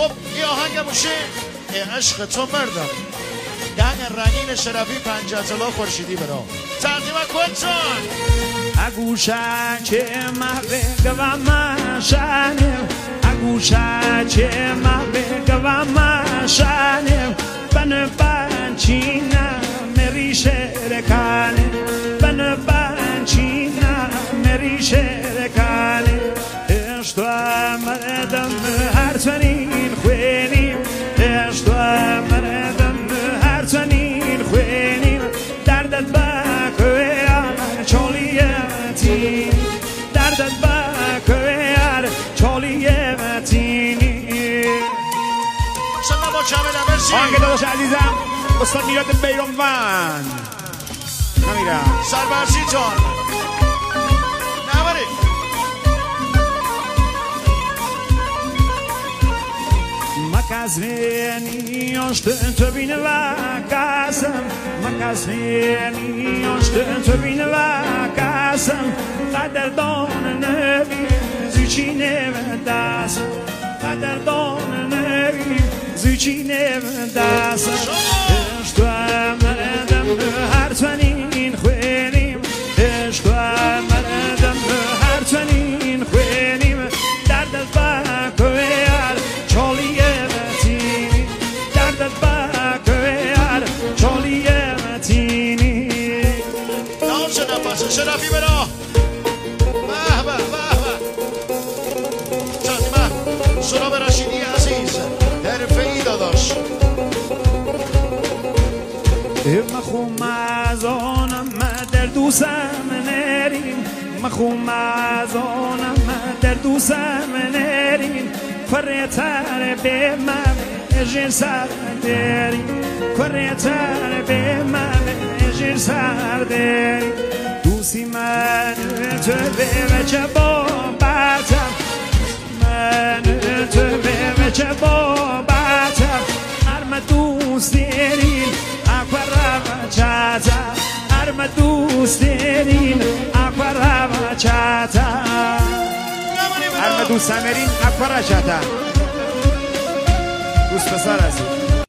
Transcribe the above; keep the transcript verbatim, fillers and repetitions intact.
خب این آهنگ موشه عشق تو مردم دهن رنگین شرفی پنجاه طلا خورشیدی برا تقدیم کنتون اگوشا چه محبه و مشانه اگوشا چه محبه و مشانه بن بنچینا مری شرکانه بن بنچینا مری شرکانه اشتو مردم هر تنین خوینیم اشتو مردم هر تنین خوینیم دردت بکویان چالیتی دردت بکویان چالیتی سلام با کامل مرسی آنگه داداش عزیزم استاد میراد بیرانوند نمیرم سربرسی جان نبرید مکازنی آشتن تو بینه و کسم مکازنی آشتن تو بینه و کسم قدردان نبی زیچی نمیدست قدردان نبی زیچی نمیدست اشتو مردم هر تنین خوینیم اشتو مردم هر تنین خوینیم دردت بکویار چالیه متینی دردت بکویار چالیه متینی نام شده باشه شرفی برا به به به به تقدیم سراب رشیدی عزیز حرفه ای داداش مخوم از آنم در دوستم نریم مخوم از آنم در دوستم نریم کریتر به من اجر سر داریم کریتر به من اجر سر داریم دوستی من تو به وجه بابتم من تو به وجه بابتم ارم دوست داریم اکبر چاتا ارم دوست داریم اکبر چاتا ارم دوست داریم اکبر چاتا دوست پسر هستی